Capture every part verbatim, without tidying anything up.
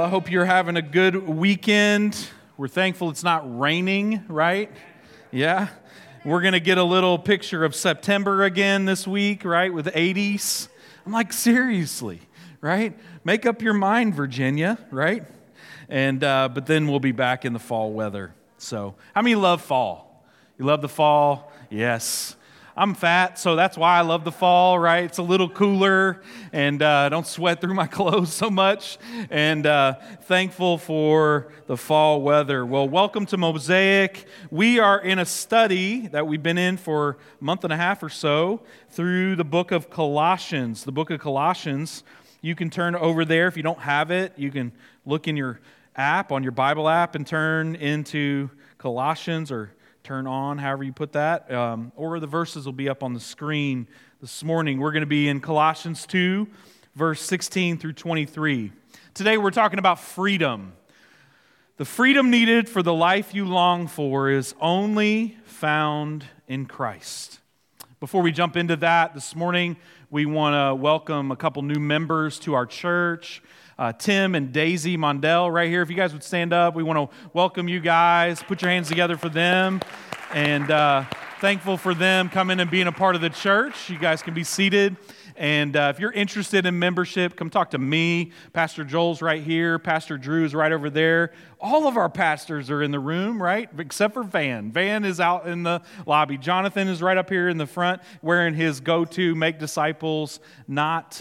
I hope you're having a good weekend. We're thankful it's not raining, right? Yeah. We're going to get a little picture of September again this week, right, with eighties. I'm like, seriously, right? Make up your mind, Virginia, right? And uh, but then we'll be back in the fall weather. So how many love fall? You love the fall? Yes. I'm fat, so that's why I love the fall, right? It's a little cooler, and uh, I don't sweat through my clothes so much, and uh, thankful for the fall weather. Well, welcome to Mosaic. We are in a study that we've been in for a month and a half or so through the book of Colossians. The book of Colossians, you can turn over there. If you don't have it, you can look in your app, on your Bible app, and turn into Colossians or turn on, however you put that, um, or the verses will be up on the screen this morning. We're going to be in Colossians two, verse sixteen through twenty-three. Today we're talking about freedom. The freedom needed for the life you long for is only found in Christ. Before we jump into that, this morning we want to welcome a couple new members to our church. Uh, Tim and Daisy Mondell right here. If you guys would stand up, we want to welcome you guys. Put your hands together for them. And uh, thankful for them coming and being a part of the church. You guys can be seated. And uh, if you're interested in membership, come talk to me. Pastor Joel's right here. Pastor Drew's right over there. All of our pastors are in the room, right? Except for Van. Van is out in the lobby. Jonathan is right up here in the front wearing his go-to Make Disciples, Not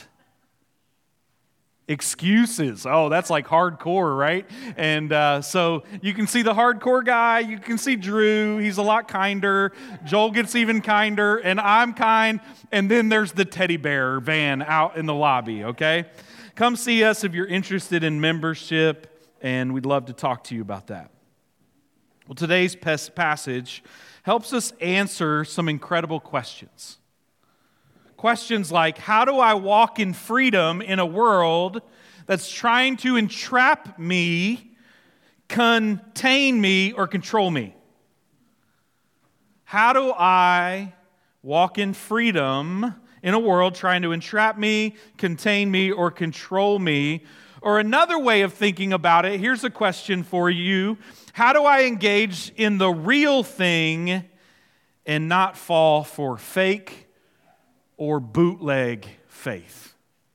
Excuses. Oh, that's like hardcore, right? And uh, so you can see the hardcore guy. You can see Drew. He's a lot kinder. Joel gets even kinder, and I'm kind. And then there's the teddy bear Van out in the lobby, okay? Come see us if you're interested in membership, and we'd love to talk to you about that. Well, today's passage helps us answer some incredible questions. Questions like, how do I walk in freedom in a world that's trying to entrap me, contain me, or control me? How do I walk in freedom in a world trying to entrap me, contain me, or control me? Or another way of thinking about it, here's a question for you. How do I engage in the real thing and not fall for fake or bootleg faith?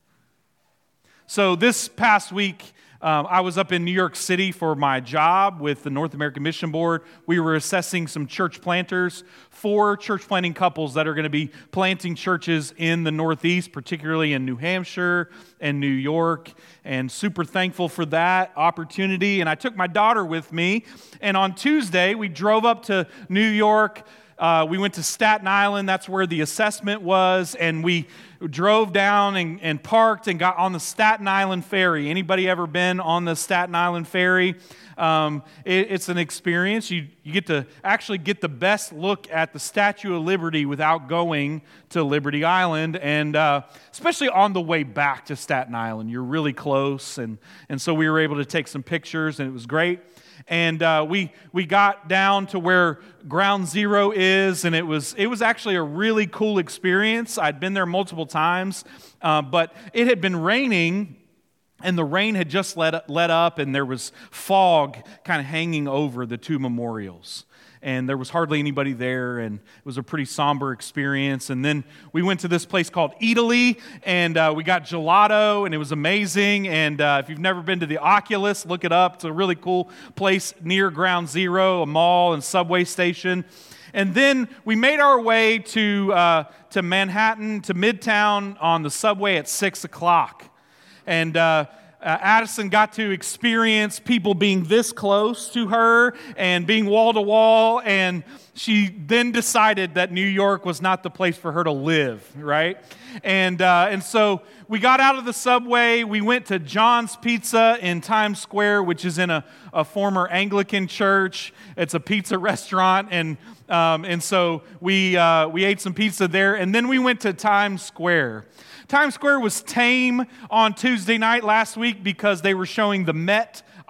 So this past week, um, I was up in New York City for my job with the North American Mission Board. We were assessing some church planters, four church planting couples that are going to be planting churches in the Northeast, particularly in New Hampshire and New York, and super thankful for that opportunity. And I took my daughter with me, and on Tuesday, we drove up to New York. Uh, we went to Staten Island, that's where the assessment was, and we drove down and, and parked and got on the Staten Island Ferry. Anybody ever been on the Staten Island Ferry? Um, it, it's an experience. You, you get to actually get the best look at the Statue of Liberty without going to Liberty Island, and uh, especially on the way back to Staten Island. You're really close, and, and so we were able to take some pictures, and it was great. And uh, we we got down to where Ground Zero is, and it was it was actually a really cool experience. I'd been there multiple times, uh, but it had been raining, and the rain had just let let up, and there was fog kind of hanging over the two memorials. And there was hardly anybody there, and it was a pretty somber experience. And then we went to this place called Italy, and uh, we got gelato, and it was amazing. And uh, if you've never been to the Oculus, look it up. It's a really cool place near Ground Zero, a mall and subway station. And then we made our way to uh, to Manhattan, to Midtown on the subway at six o'clock. And uh Uh, Addison got to experience people being this close to her and being wall to wall, and she then decided that New York was not the place for her to live, right? And uh, and so we got out of the subway. We went to John's Pizza in Times Square, which is in a, a former Anglican church. It's a pizza restaurant, and um, and so we uh, we ate some pizza there, and then we went to Times Square. Times Square was tame on Tuesday night last week because they were showing the Met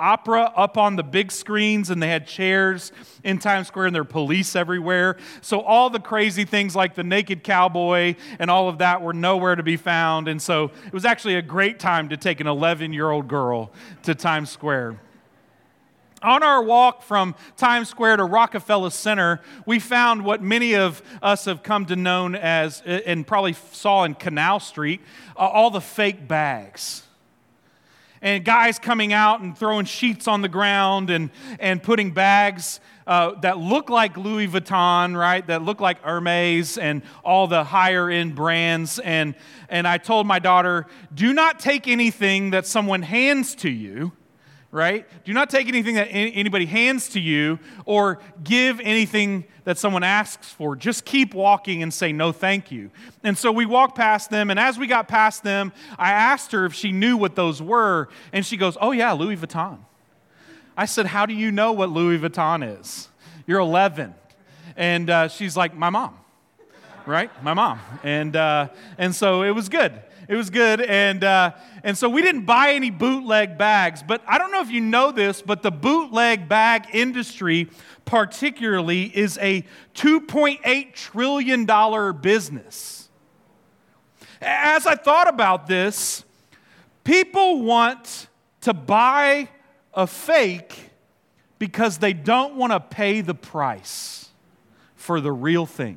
opera up on the big screens, and they had chairs in Times Square, and there were police everywhere. So all the crazy things like the naked cowboy and all of that were nowhere to be found. And so it was actually a great time to take an eleven-year-old girl to Times Square. On our walk from Times Square to Rockefeller Center, we found what many of us have come to know as, and probably saw in Canal Street, uh, all the fake bags. And guys coming out and throwing sheets on the ground and, and putting bags uh, that look like Louis Vuitton, right? That look like Hermes and all the higher-end brands. And, and I told my daughter, do not take anything that someone hands to you, right? Do not take anything that anybody hands to you or give anything that someone asks for. Just keep walking and say, no, thank you. And so we walked past them, and as we got past them, I asked her if she knew what those were, and she goes, oh yeah, Louis Vuitton. I said, how do you know what Louis Vuitton is? You're eleven. And uh, she's like, my mom, right? My mom. And, uh, and so it was good. It was good, and uh, and so we didn't buy any bootleg bags, but I don't know if you know this, but the bootleg bag industry particularly is a two point eight trillion dollars business. As I thought about this, people want to buy a fake because they don't want to pay the price for the real thing.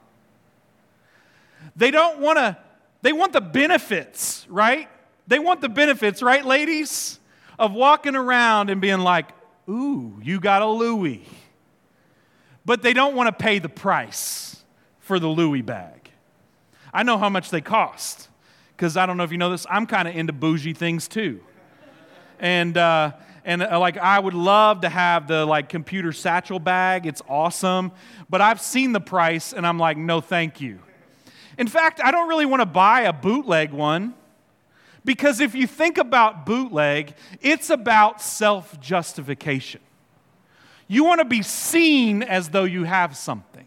They don't want to They want the benefits, right? They want the benefits, right, ladies? Of walking around and being like, ooh, you got a Louis. But they don't want to pay the price for the Louis bag. I know how much they cost, because I don't know if you know this, I'm kind of into bougie things too. And, uh, and uh, like, I would love to have the, like, computer satchel bag. It's awesome. But I've seen the price, and I'm like, no, thank you. In fact, I don't really want to buy a bootleg one, because if you think about bootleg, it's about self-justification. You want to be seen as though you have something.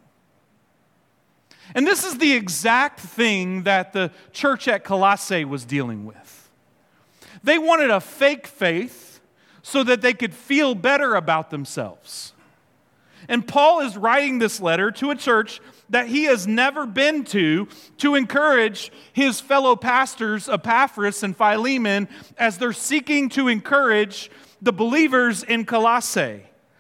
And this is the exact thing that the church at Colossae was dealing with. They wanted a fake faith so that they could feel better about themselves. And Paul is writing this letter to a church that he has never been to, to encourage his fellow pastors, Epaphras and Philemon, as they're seeking to encourage the believers in Colossae.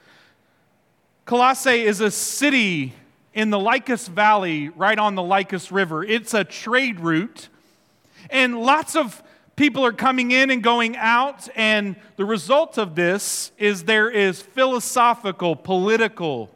Colossae is a city in the Lycus Valley, right on the Lycus River. It's a trade route, and lots of people are coming in and going out, and the result of this is there is philosophical, political,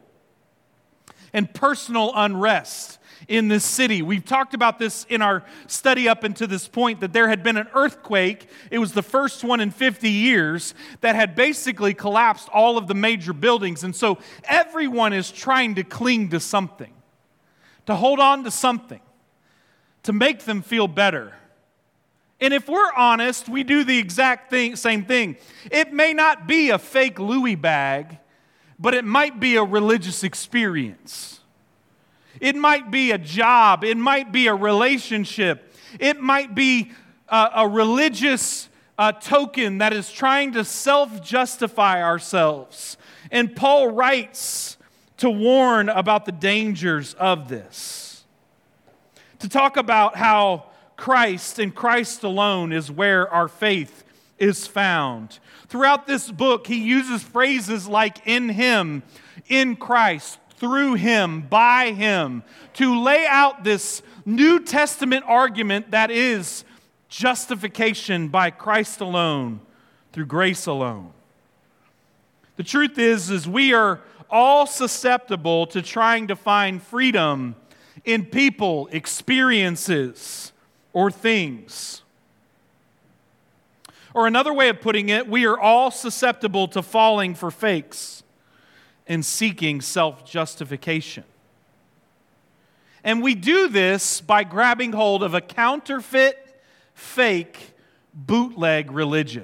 and personal unrest in this city. We've talked about this in our study up until this point, that there had been an earthquake. It was the first one in fifty years that had basically collapsed all of the major buildings. And so everyone is trying to cling to something, to hold on to something, to make them feel better. And if we're honest, we do the exact thing, same thing. It may not be a fake Louis bag, but it might be a religious experience. It might be a job. It might be a relationship. It might be a, a religious uh, token that is trying to self-justify ourselves. And Paul writes to warn about the dangers of this. To talk about how Christ and Christ alone is where our faith is found. Throughout this book, he uses phrases like in him, in Christ, through him, by him, to lay out this New Testament argument that is justification by Christ alone, through grace alone. The truth is, is we are all susceptible to trying to find freedom in people, experiences, or things. Or another way of putting it, we are all susceptible to falling for fakes and seeking self-justification. And we do this by grabbing hold of a counterfeit, fake, bootleg religion.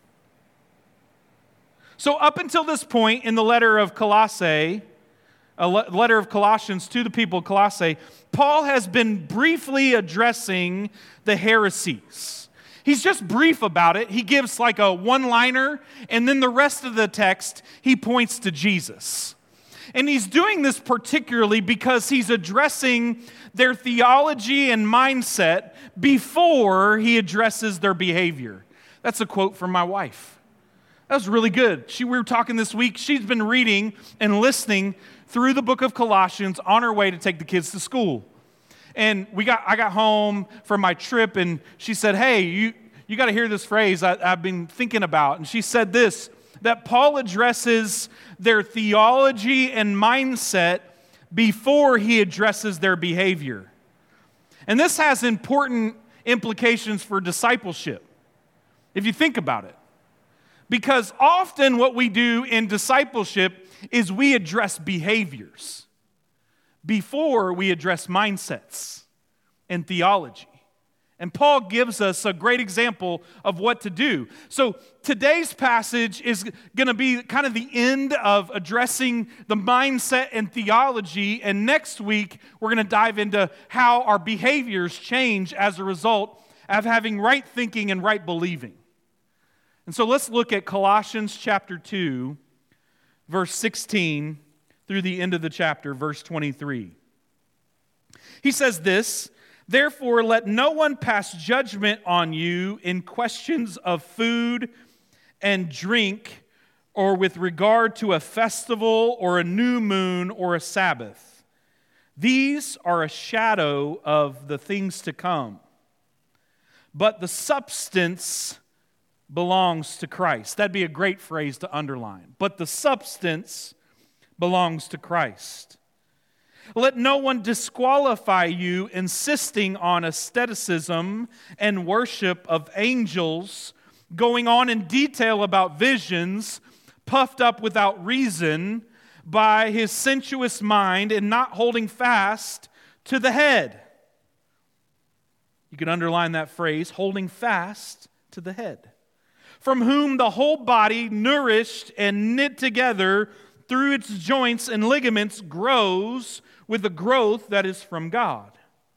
So up until this point in the letter of Colossae, a letter of Colossians to the people of Colossae, Paul has been briefly addressing the heresies. He's just brief about it. He gives like a one-liner, and then the rest of the text, he points to Jesus. And he's doing this particularly because he's addressing their theology and mindset before he addresses their behavior. That's a quote from my wife. That was really good. She, we were talking this week. She's been reading and listening through the book of Colossians on her way to take the kids to school. And we got, I got home from my trip, and she said, hey, you, you got to hear this phrase I, I've been thinking about. And she said this, that Paul addresses their theology and mindset before he addresses their behavior. And this has important implications for discipleship, if you think about it. Because often what we do in discipleship is we address behaviors before we address mindsets and theology. And Paul gives us a great example of what to do. So today's passage is going to be kind of the end of addressing the mindset and theology. And next week, we're going to dive into how our behaviors change as a result of having right thinking and right believing. And so let's look at Colossians chapter two, verse sixteen, through the end of the chapter, verse twenty-three. He says this, therefore let no one pass judgment on you in questions of food and drink, or with regard to a festival, or a new moon, or a Sabbath. These are a shadow of the things to come. But the substance belongs to Christ. That'd be a great phrase to underline. But the substance belongs to Christ. Let no one disqualify you, insisting on asceticism and worship of angels, going on in detail about visions, puffed up without reason by his sensuous mind, and not holding fast to the head. You can underline that phrase, holding fast to the head, from whom the whole body, nourished and knit together through its joints and ligaments, grows with the growth that is from God.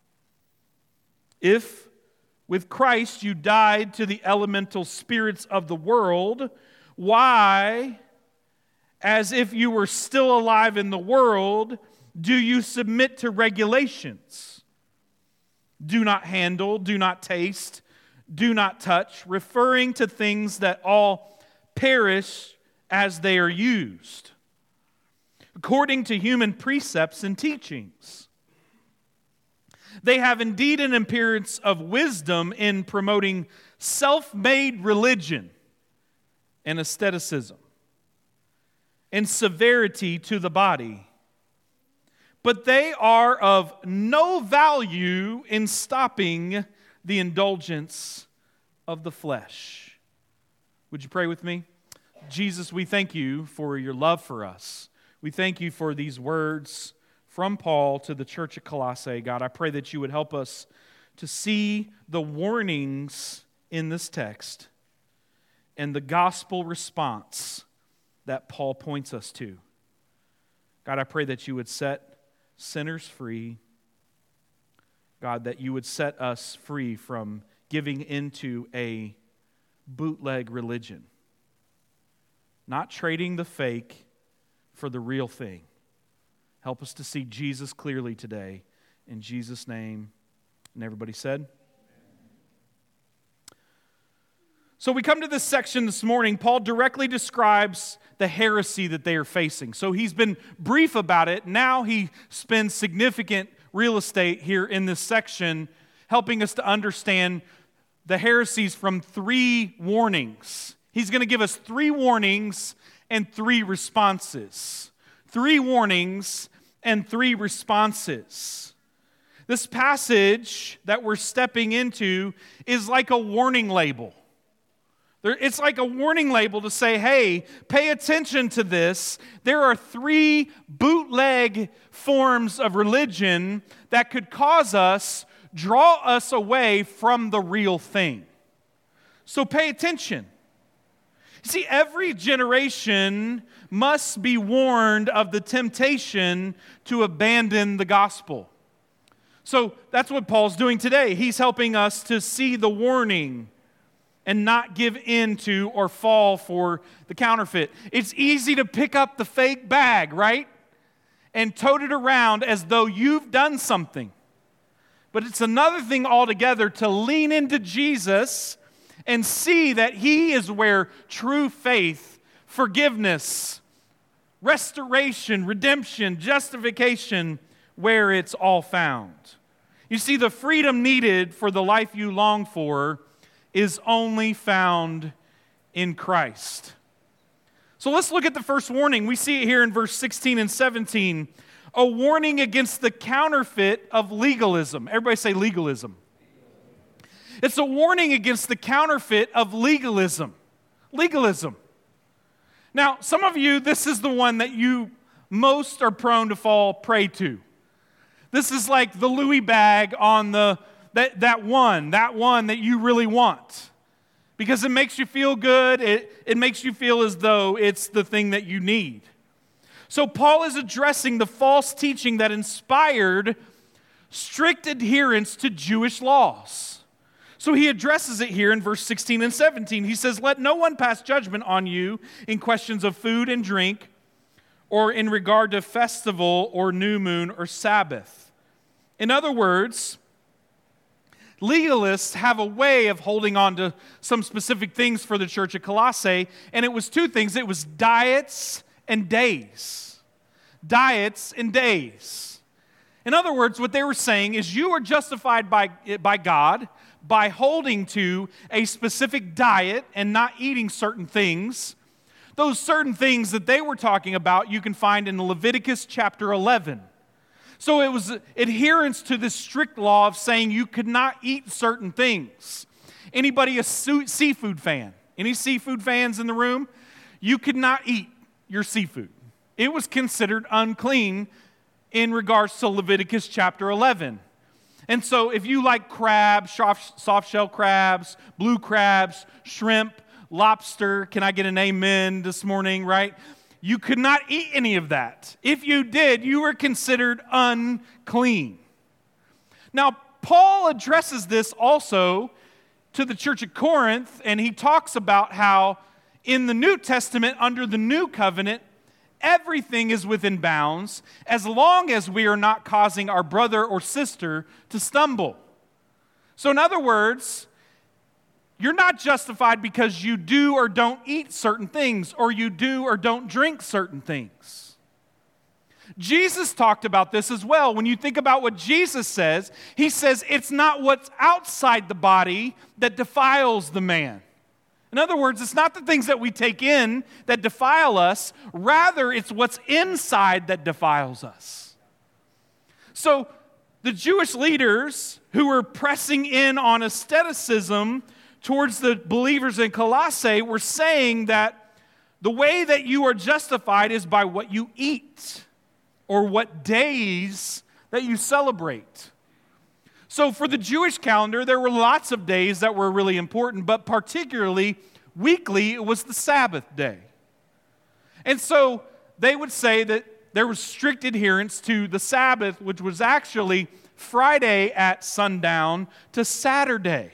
If with Christ you died to the elemental spirits of the world, why, as if you were still alive in the world, do you submit to regulations? Do not handle, do not taste, do not touch, referring to things that all perish as they are used, according to human precepts and teachings. They have indeed an appearance of wisdom in promoting self-made religion and asceticism and severity to the body. But they are of no value in stopping the indulgence of the flesh. Would you pray with me? Jesus, we thank you for your love for us. We thank you for these words from Paul to the church at Colossae. God, I pray that you would help us to see the warnings in this text and the gospel response that Paul points us to. God, I pray that you would set sinners free. God, that you would set us free from giving into a bootleg religion, not trading the fake for the real thing. Help us to see Jesus clearly today. In Jesus' name. And everybody said? So we come to this section this morning. Paul directly describes the heresy that they are facing. So he's been brief about it. Now he spends significant real estate here in this section, helping us to understand the heresies from three warnings. He's going to give us three warnings and three responses. Three warnings and three responses. This passage that we're stepping into is like a warning label. It's like a warning label to say, hey, pay attention to this. There are three bootleg forms of religion that could cause us, draw us away from the real thing. So pay attention. See, every generation must be warned of the temptation to abandon the gospel. So that's what Paul's doing today. He's helping us to see the warning and not give in to or fall for the counterfeit. It's easy to pick up the fake bag, right? And tote it around as though you've done something. But it's another thing altogether to lean into Jesus and see that He is where true faith, forgiveness, restoration, redemption, justification, where it's all found. You see, the freedom needed for the life you long for is only found in Christ. So let's look at the first warning. We see it here in verse sixteen and seventeen. A warning against the counterfeit of legalism. Everybody say legalism. It's a warning against the counterfeit of legalism. Legalism. Now, some of you, this is the one that you most are prone to fall prey to. This is like the Louis bag on the that, that one, that one that you really want. Because it makes you feel good. It, it makes you feel as though it's the thing that you need. So Paul is addressing the false teaching that inspired strict adherence to Jewish laws. So he addresses it here in verse sixteen and seventeen. He says, "Let no one pass judgment on you in questions of food and drink, or in regard to festival or new moon or Sabbath." In other words, legalists have a way of holding on to some specific things for the church at Colossae, and it was two things. It was diets and days. Diets and days. In other words, what they were saying is you are justified by, by God by holding to a specific diet and not eating certain things. Those certain things that they were talking about you can find in Leviticus chapter eleven. So it was adherence to this strict law of saying you could not eat certain things. Anybody a seafood fan? Any seafood fans in the room? You could not eat your seafood. It was considered unclean in regards to Leviticus chapter eleven. And so if you like crabs, soft shell crabs, blue crabs, shrimp, lobster, can I get an amen this morning, right? You could not eat any of that. If you did, you were considered unclean. Now, Paul addresses this also to the church at Corinth, and he talks about how in the New Testament, under the new covenant, everything is within bounds as long as we are not causing our brother or sister to stumble. So in other words, you're not justified because you do or don't eat certain things, or you do or don't drink certain things. Jesus talked about this as well. When you think about what Jesus says, he says it's not what's outside the body that defiles the man. In other words, it's not the things that we take in that defile us. Rather, it's what's inside that defiles us. So the Jewish leaders who were pressing in on asceticism towards the believers in Colossae were saying that the way that you are justified is by what you eat or what days that you celebrate. So for the Jewish calendar, there were lots of days that were really important, but particularly weekly, it was the Sabbath day. And so they would say that there was strict adherence to the Sabbath, which was actually Friday at sundown to Saturday.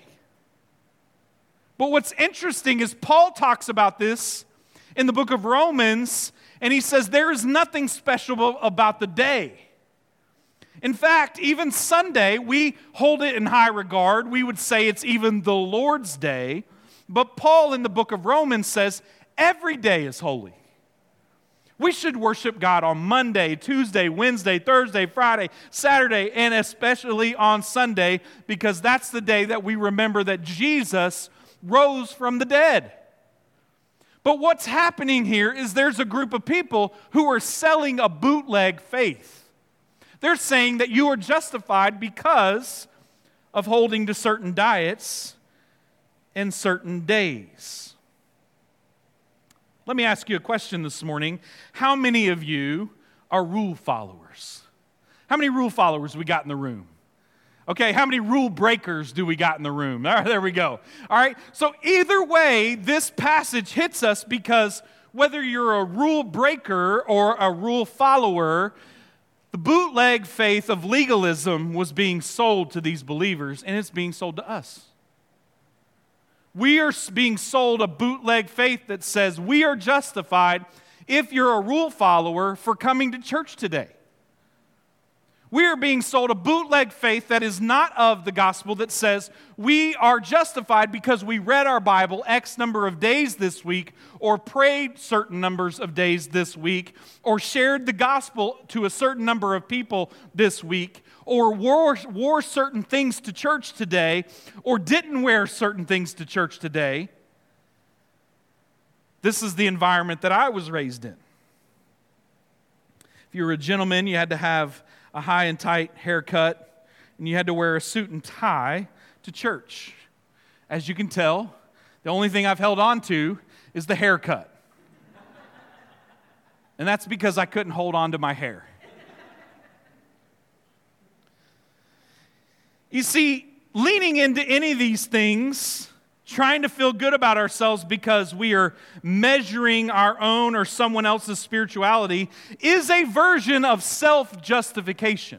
But what's interesting is Paul talks about this in the book of Romans, and he says there is nothing special about the day. In fact, even Sunday, we hold it in high regard. We would say it's even the Lord's day. But Paul in the book of Romans says every day is holy. We should worship God on Monday, Tuesday, Wednesday, Thursday, Friday, Saturday, and especially on Sunday, because that's the day that we remember that Jesus rose from the dead. But what's happening here is there's a group of people who are selling a bootleg faith. They're saying that you are justified because of holding to certain diets and certain days. Let me ask you a question this morning. How many of you are rule followers? How many rule followers we got in the room? Okay, how many rule breakers do we got in the room? All right, there we go. All right, so either way, this passage hits us because whether you're a rule breaker or a rule follower, the bootleg faith of legalism was being sold to these believers, and it's being sold to us. We are being sold a bootleg faith that says we are justified if you're a rule follower for coming to church today. We are being sold a bootleg faith that is not of the gospel that says we are justified because we read our Bible X number of days this week, or prayed certain numbers of days this week, or shared the gospel to a certain number of people this week, or wore, wore certain things to church today, or didn't wear certain things to church today. This is the environment that I was raised in. If you were a gentleman, you had to have a high and tight haircut, and you had to wear a suit and tie to church. As you can tell, the only thing I've held on to is the haircut. And that's because I couldn't hold on to my hair. You see, leaning into any of these things, trying to feel good about ourselves because we are measuring our own or someone else's spirituality, is a version of self-justification.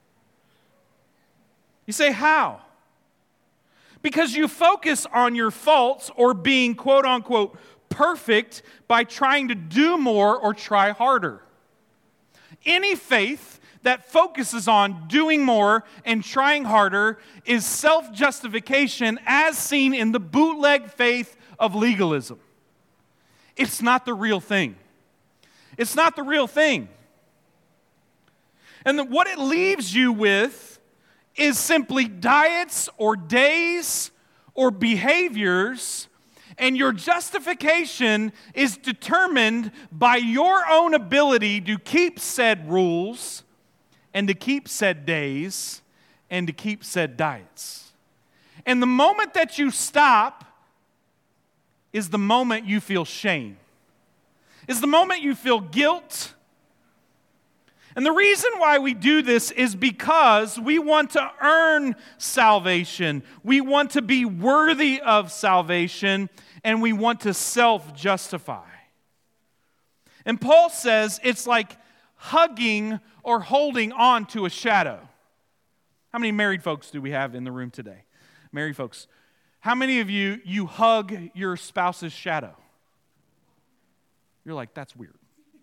You say, how? Because you focus on your faults or being quote-unquote perfect by trying to do more or try harder. Any faith that focuses on doing more and trying harder is self-justification as seen in the bootleg faith of legalism. It's not the real thing. It's not the real thing. And the, what it leaves you with is simply diets or days or behaviors, and your justification is determined by your own ability to keep said rules and to keep said days, and to keep said diets. And the moment that you stop is the moment you feel shame. Is the moment you feel guilt. And the reason why we do this is because we want to earn salvation. We want to be worthy of salvation, and we want to self-justify. And Paul says it's like hugging or holding on to a shadow. How many married folks do we have in the room today? Married folks. How many of you, you hug your spouse's shadow? You're like, that's weird.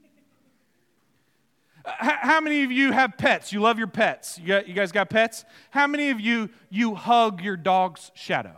How many of you have pets? You love your pets. You, got, you guys got pets? How many of you, you hug your dog's shadow?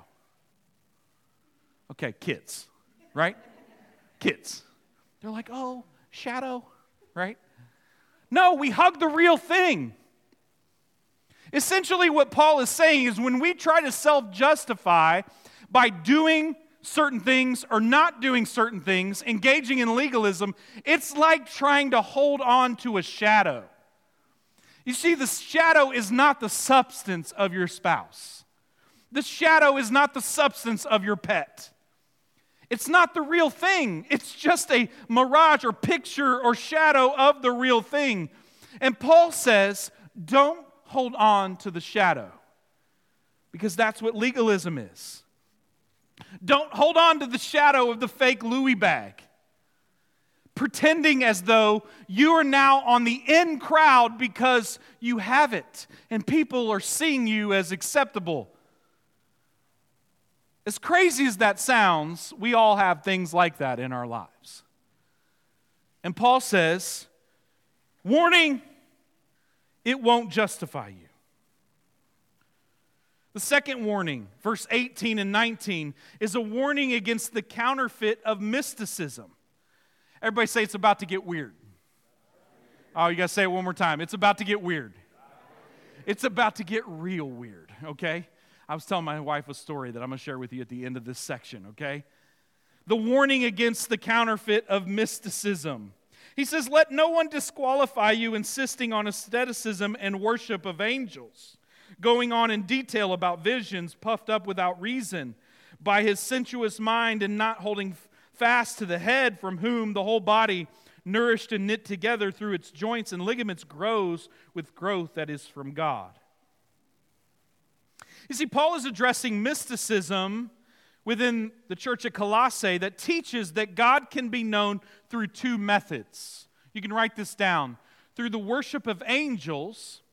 Okay, kids, right? Kids. They're like, oh, shadow, right? No, we hug the real thing. Essentially, what Paul is saying is when we try to self-justify by doing certain things or not doing certain things, engaging in legalism, it's like trying to hold on to a shadow. You see, the shadow is not the substance of your spouse. The shadow is not the substance of your pet. It's not the real thing. It's just a mirage or picture or shadow of the real thing. And Paul says, don't hold on to the shadow, because that's what legalism is. Don't hold on to the shadow of the fake Louis bag, pretending as though you are now on the in crowd because you have it and people are seeing you as acceptable. As crazy as that sounds, we all have things like that in our lives. And Paul says, warning, it won't justify you. The second warning, verse eighteen and nineteen, is a warning against the counterfeit of mysticism. Everybody say it's about to get weird. Oh, you got to say it one more time. It's about to get weird. It's about to get real weird, okay? I was telling my wife a story that I'm going to share with you at the end of this section, okay? The warning against the counterfeit of mysticism. He says, let no one disqualify you insisting on asceticism and worship of angels, going on in detail about visions puffed up without reason by his sensuous mind and not holding fast to the head, from whom the whole body, nourished and knit together through its joints and ligaments, grows with growth that is from God. You see, Paul is addressing mysticism within the church at Colossae that teaches that God can be known through two methods. You can write this down. Through the worship of angels,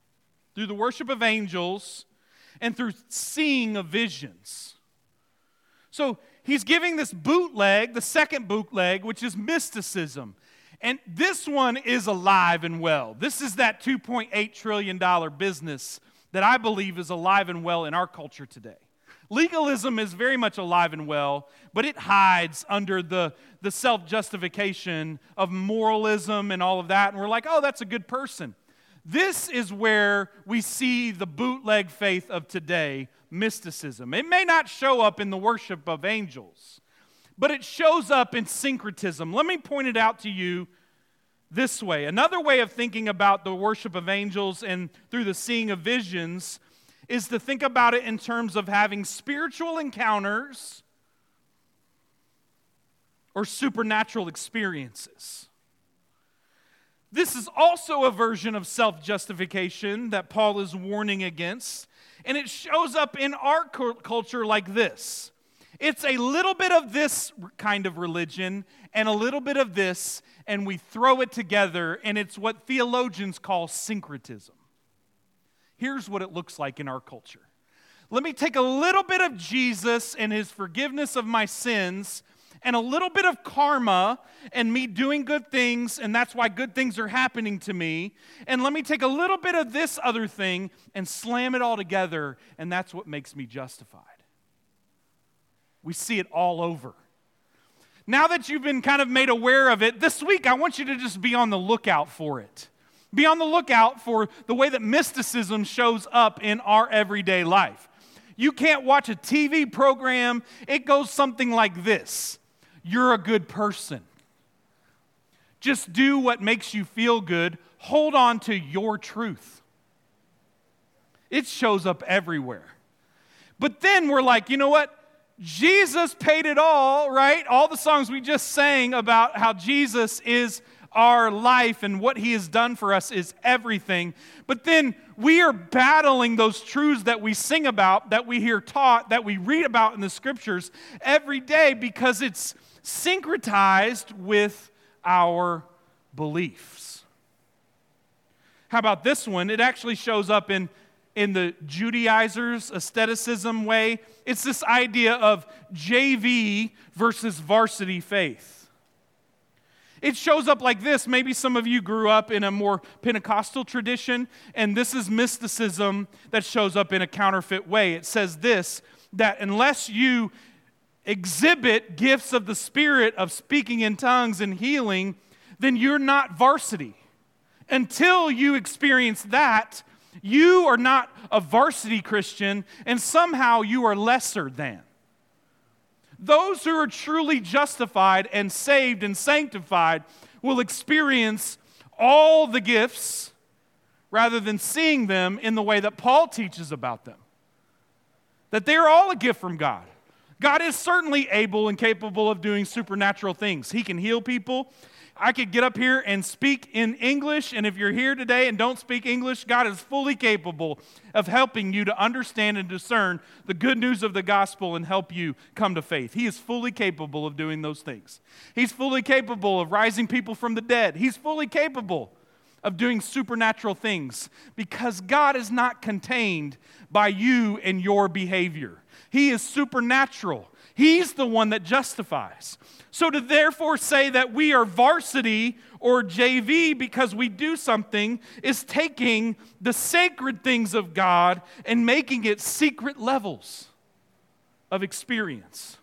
through the worship of angels, and through seeing of visions. So he's giving this bootleg, the second bootleg, which is mysticism. And this one is alive and well. This is that two point eight trillion dollars business that I believe is alive and well in our culture today. Legalism is very much alive and well, but it hides under the, the self-justification of moralism and all of that. And we're like, oh, that's a good person. This is where we see the bootleg faith of today, mysticism. It may not show up in the worship of angels, but it shows up in syncretism. Let me point it out to you this way. Another way of thinking about the worship of angels and through the seeing of visions is to think about it in terms of having spiritual encounters or supernatural experiences. This is also a version of self-justification that Paul is warning against, and it shows up in our culture like this. It's a little bit of this kind of religion and a little bit of this, and we throw it together, and it's what theologians call syncretism. Here's what it looks like in our culture. Let me take a little bit of Jesus and his forgiveness of my sins and a little bit of karma and me doing good things, and that's why good things are happening to me. And let me take a little bit of this other thing and slam it all together, and that's what makes me justified. We see it all over. Now that you've been kind of made aware of it, this week I want you to just be on the lookout for it. Be on the lookout for the way that mysticism shows up in our everyday life. You can't watch a T V program. It goes something like this. You're a good person. Just do what makes you feel good. Hold on to your truth. It shows up everywhere. But then we're like, you know what? Jesus paid it all, right? All the songs we just sang about how Jesus is our life and what he has done for us is everything. But then we are battling those truths that we sing about, that we hear taught, that we read about in the scriptures every day because it's syncretized with our beliefs. How about this one? It actually shows up in, in the Judaizers' aestheticism way. It's this idea of J V versus varsity faith. It shows up like this. Maybe some of you grew up in a more Pentecostal tradition, and this is mysticism that shows up in a counterfeit way. It says this, that unless you exhibit gifts of the Spirit of speaking in tongues and healing, then you're not varsity. Until you experience that, you are not a varsity Christian, and somehow you are lesser than. Those who are truly justified and saved and sanctified will experience all the gifts rather than seeing them in the way that Paul teaches about them. That they are all a gift from God. God is certainly able and capable of doing supernatural things. He can heal people. I could get up here and speak in English, and if you're here today and don't speak English, God is fully capable of helping you to understand and discern the good news of the gospel and help you come to faith. He is fully capable of doing those things. He's fully capable of rising people from the dead. He's fully capable of doing supernatural things because God is not contained by you and your behavior. He is supernatural. He's the one that justifies. So to therefore say that we are varsity or J V because we do something is taking the sacred things of God and making it secret levels of experience.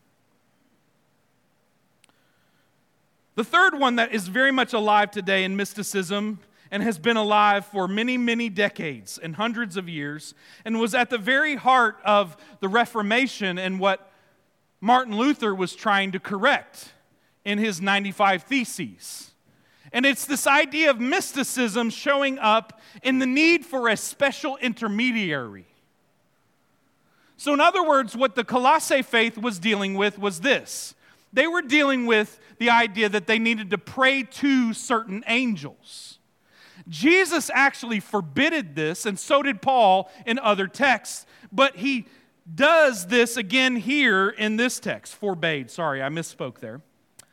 The third one that is very much alive today in mysticism and has been alive for many, many decades and hundreds of years and was at the very heart of the Reformation and what Martin Luther was trying to correct in his ninety-five Theses. And it's this idea of mysticism showing up in the need for a special intermediary. So in other words, what the Colossae faith was dealing with was this. They were dealing with the idea that they needed to pray to certain angels. Jesus actually forbidded this, and so did Paul in other texts, but he does this again here in this text. Forbade, sorry, I misspoke there.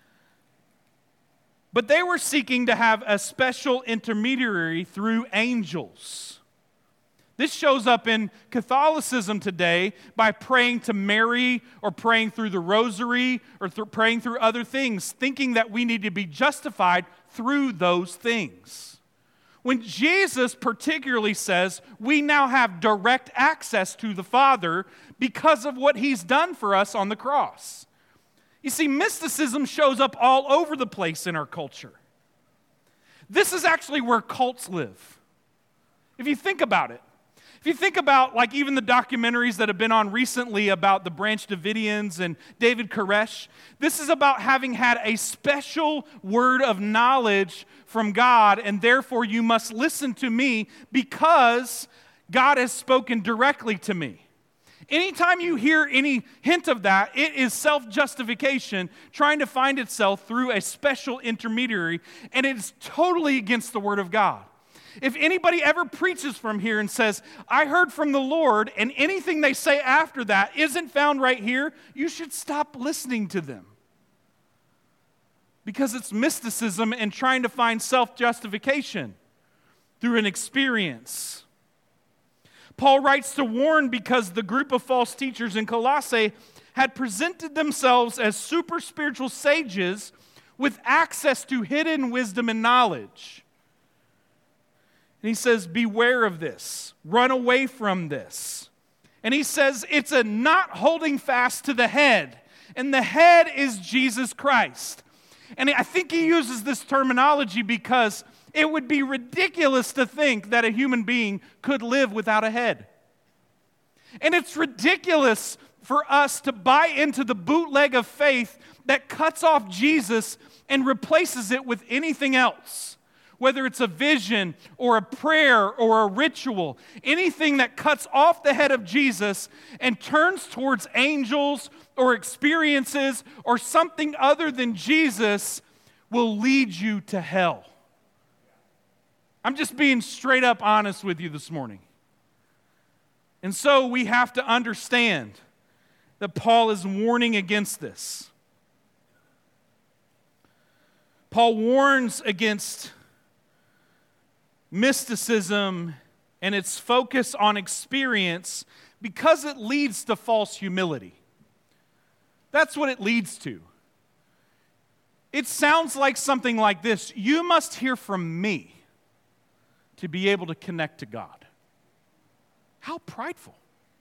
But they were seeking to have a special intermediary through angels. This shows up in Catholicism today by praying to Mary or praying through the rosary or th- praying through other things, thinking that we need to be justified through those things. When Jesus particularly says we now have direct access to the Father because of what He's done for us on the cross. You see, mysticism shows up all over the place in our culture. This is actually where cults live. If you think about it, if you think about like even the documentaries that have been on recently about the Branch Davidians and David Koresh, this is about having had a special word of knowledge from God, and therefore you must listen to me because God has spoken directly to me. Anytime you hear any hint of that, it is self-justification trying to find itself through a special intermediary, and it is totally against the Word of God. If anybody ever preaches from here and says, I heard from the Lord, and anything they say after that isn't found right here, you should stop listening to them. Because it's mysticism and trying to find self-justification through an experience. Paul writes to warn because the group of false teachers in Colossae had presented themselves as super spiritual sages with access to hidden wisdom and knowledge. And he says, beware of this. Run away from this. And he says it's a not holding fast to the head. And the head is Jesus Christ. And I think he uses this terminology because it would be ridiculous to think that a human being could live without a head. And it's ridiculous for us to buy into the bootleg of faith that cuts off Jesus and replaces it with anything else. Whether it's a vision or a prayer or a ritual, anything that cuts off the head of Jesus and turns towards angels or experiences or something other than Jesus will lead you to hell. I'm just being straight up honest with you this morning. And so we have to understand that Paul is warning against this. Paul warns against mysticism and its focus on experience because it leads to false humility. That's what it leads to. It sounds like something like this: you must hear from me to be able to connect to God. How prideful.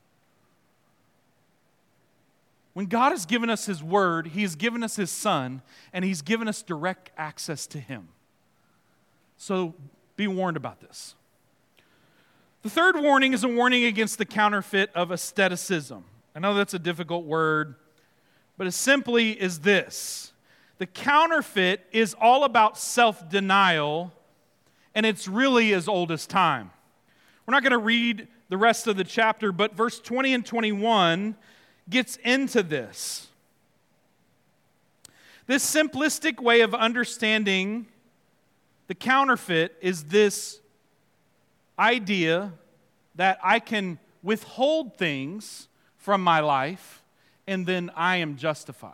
When God has given us His Word, He has given us His Son, and He's given us direct access to Him. So be warned about this. The third warning is a warning against the counterfeit of asceticism. I know that's a difficult word, but it simply is this. The counterfeit is all about self-denial, and it's really as old as time. We're not going to read the rest of the chapter, but verse twenty and twenty-one gets into this. This simplistic way of understanding the counterfeit is this idea that I can withhold things from my life and then I am justified.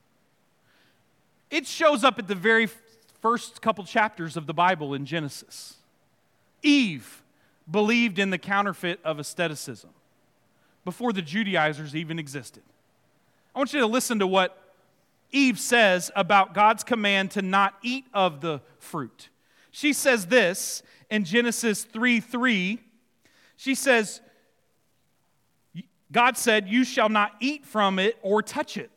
It shows up at the very first couple chapters of the Bible in Genesis. Eve believed in the counterfeit of asceticism before the Judaizers even existed. I want you to listen to what Eve says about God's command to not eat of the fruit. She says this in Genesis three three. She says, God said, you shall not eat from it or touch it,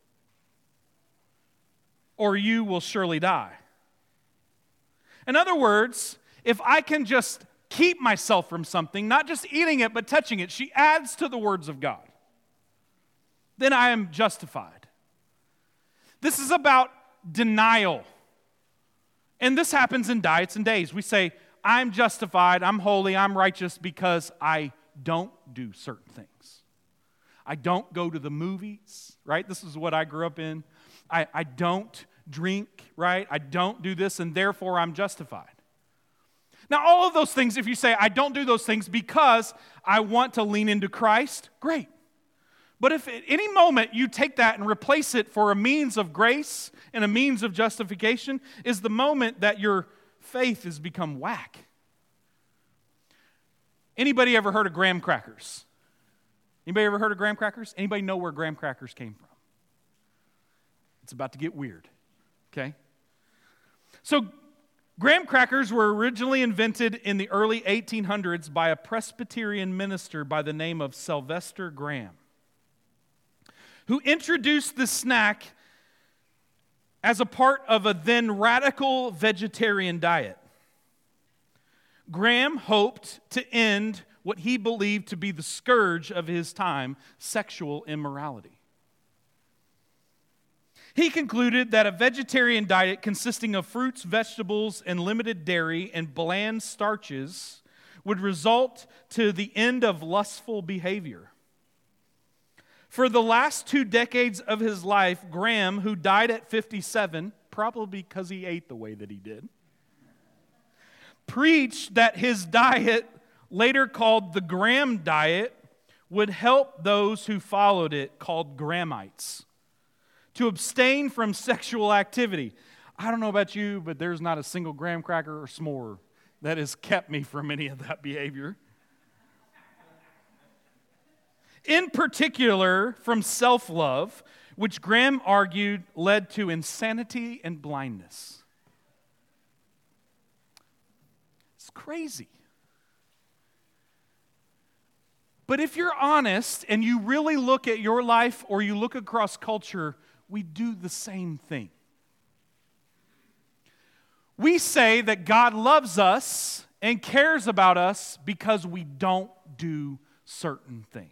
or you will surely die. In other words, if I can just keep myself from something, not just eating it, but touching it, she adds to the words of God, then I am justified. This is about denial. And this happens in diets and days. We say, I'm justified, I'm holy, I'm righteous because I don't do certain things. I don't go to the movies, right? This is what I grew up in. I, I don't drink, right? I don't do this, and therefore I'm justified. Now, all of those things, if you say, I don't do those things because I want to lean into Christ, great. But if at any moment you take that and replace it for a means of grace and a means of justification, is the moment that your faith has become whack. Anybody ever heard of graham crackers? Anybody ever heard of graham crackers? Anybody know where graham crackers came from? It's about to get weird, okay? So graham crackers were originally invented in the early eighteen hundreds by a Presbyterian minister by the name of Sylvester Graham, who introduced the snack as a part of a then radical vegetarian diet. Graham hoped to end what he believed to be the scourge of his time, sexual immorality. He concluded that a vegetarian diet consisting of fruits, vegetables, and limited dairy and bland starches would result to the end of lustful behavior. For the last two decades of his life, Graham, who died at fifty-seven, probably because he ate the way that he did, preached that his diet, later called the Graham diet, would help those who followed it, called Grahamites, to abstain from sexual activity. I don't know about you, but there's not a single graham cracker or s'more that has kept me from any of that behavior. In particular, from self-love, which Graham argued led to insanity and blindness. It's crazy. But if you're honest and you really look at your life or you look across culture, we do the same thing. We say that God loves us and cares about us because we don't do certain things.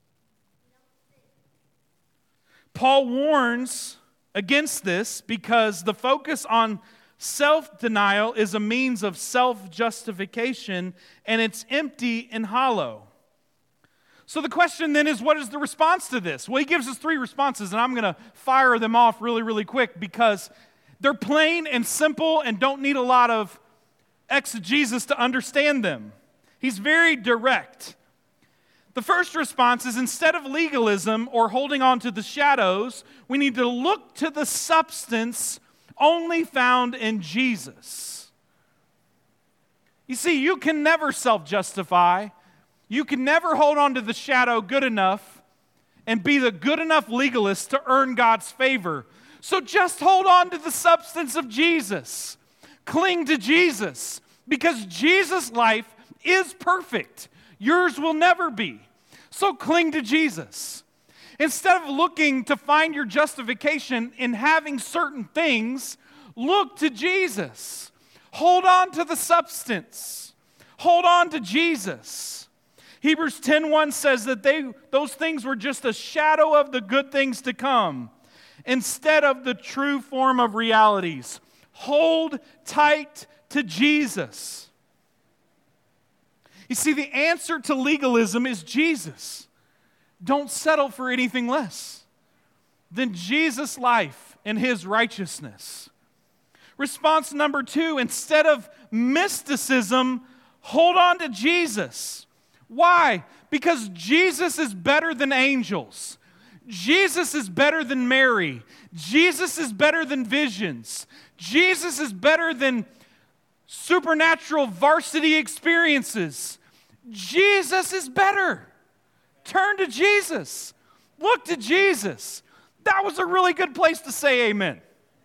Paul warns against this because the focus on self-denial is a means of self-justification, and it's empty and hollow. So the question then is, what is the response to this? Well, he gives us three responses, and I'm going to fire them off really, really quick because they're plain and simple and don't need a lot of exegesis to understand them. He's very direct. The first response is, instead of legalism or holding on to the shadows, we need to look to the substance only found in Jesus. You see, you can never self-justify. You can never hold on to the shadow good enough and be the good enough legalist to earn God's favor. So just hold on to the substance of Jesus. Cling to Jesus, because Jesus' life is perfect. Yours will never be. So cling to Jesus. Instead of looking to find your justification in having certain things, look to Jesus. Hold on to the substance. Hold on to Jesus. Hebrews ten one says that they those things were just a shadow of the good things to come, instead of the true form of realities. Hold tight to Jesus. You see, the answer to legalism is Jesus. Don't settle for anything less than Jesus' life and His righteousness. Response number two, instead of mysticism, hold on to Jesus. Why? Because Jesus is better than angels. Jesus is better than Mary. Jesus is better than visions. Jesus is better than supernatural varsity experiences. Jesus is better. Turn to Jesus. Look to Jesus. That was a really good place to say amen.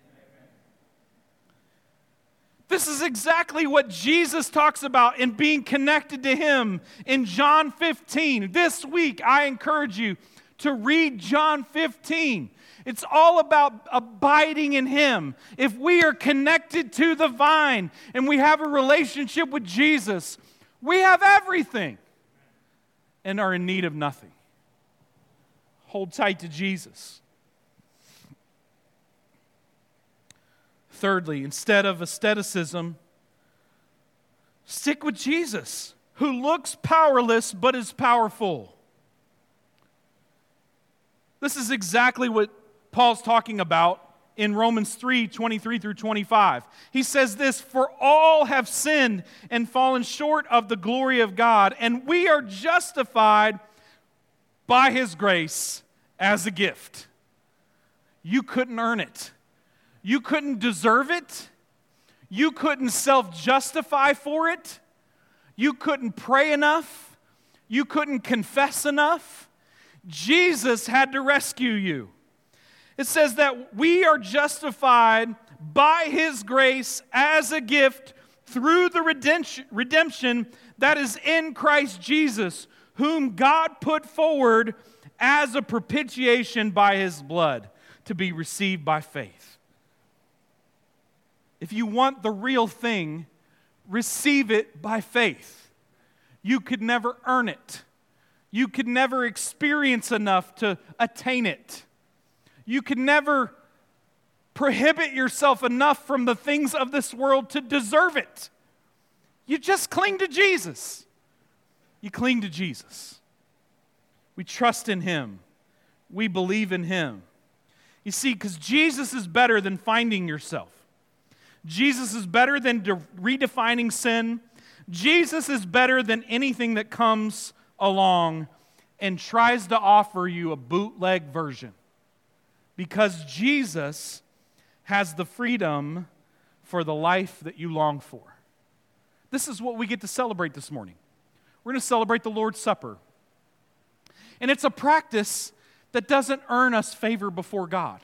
This is exactly what Jesus talks about in being connected to Him in John fifteen. This week, I encourage you to read John fifteen. It's all about abiding in Him. If we are connected to the vine and we have a relationship with Jesus, we have everything and are in need of nothing. Hold tight to Jesus. Thirdly, instead of asceticism, stick with Jesus, who looks powerless but is powerful. This is exactly what Paul's talking about in Romans three, twenty-three through twenty-five. He says this, "For all have sinned and fallen short of the glory of God, and we are justified by His grace as a gift." You couldn't earn it. You couldn't deserve it. You couldn't self-justify for it. You couldn't pray enough. You couldn't confess enough. Jesus had to rescue you. It says that we are justified by His grace as a gift through the redemption, redemption that is in Christ Jesus, whom God put forward as a propitiation by His blood to be received by faith. If you want the real thing, receive it by faith. You could never earn it. You could never experience enough to attain it. You could never prohibit yourself enough from the things of this world to deserve it. You just cling to Jesus. You cling to Jesus. We trust in Him. We believe in Him. You see, because Jesus is better than finding yourself. Jesus is better than de- redefining sin. Jesus is better than anything that comes along and tries to offer you a bootleg version. Because Jesus has the freedom for the life that you long for. This is what we get to celebrate this morning. We're going to celebrate the Lord's Supper. And it's a practice that doesn't earn us favor before God,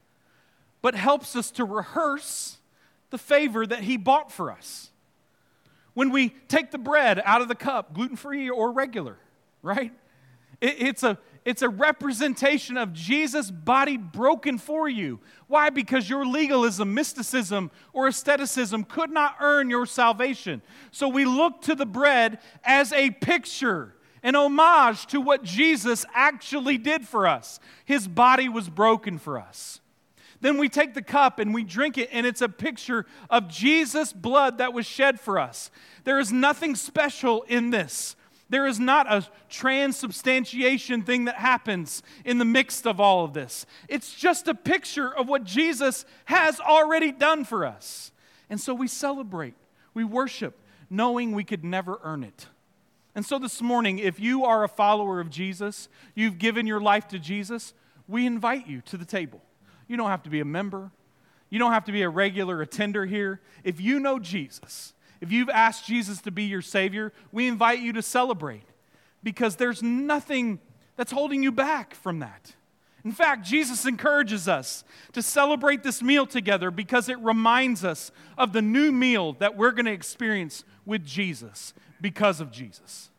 but helps us to rehearse the favor that He bought for us. When we take the bread out of the cup, gluten-free or regular, right? It, it's a It's a representation of Jesus' body broken for you. Why? Because your legalism, mysticism, or asceticism could not earn your salvation. So we look to the bread as a picture, an homage to what Jesus actually did for us. His body was broken for us. Then we take the cup and we drink it, and it's a picture of Jesus' blood that was shed for us. There is nothing special in this. There is not a transubstantiation thing that happens in the midst of all of this. It's just a picture of what Jesus has already done for us. And so we celebrate, we worship, knowing we could never earn it. And so this morning, if you are a follower of Jesus, you've given your life to Jesus, we invite you to the table. You don't have to be a member. You don't have to be a regular attender here. If you know Jesus, if you've asked Jesus to be your Savior, we invite you to celebrate, because there's nothing that's holding you back from that. In fact, Jesus encourages us to celebrate this meal together because it reminds us of the new meal that we're going to experience with Jesus because of Jesus.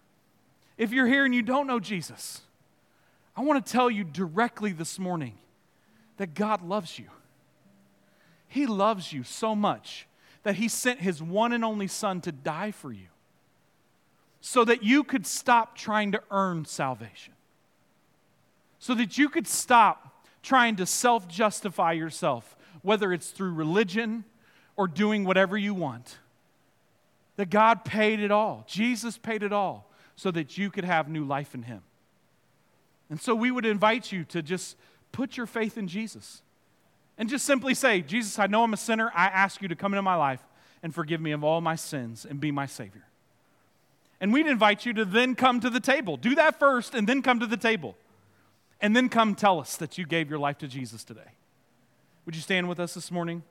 If you're here and you don't know Jesus, I want to tell you directly this morning that God loves you. He loves you so much that He sent His one and only Son to die for you so that you could stop trying to earn salvation, so that you could stop trying to self-justify yourself, whether it's through religion or doing whatever you want. That God paid it all. Jesus paid it all so that you could have new life in Him. And so we would invite you to just put your faith in Jesus. And just simply say, Jesus, I know I'm a sinner. I ask you to come into my life and forgive me of all my sins and be my Savior. And we'd invite you to then come to the table. Do that first and then come to the table. And then come tell us that you gave your life to Jesus today. Would you stand with us this morning?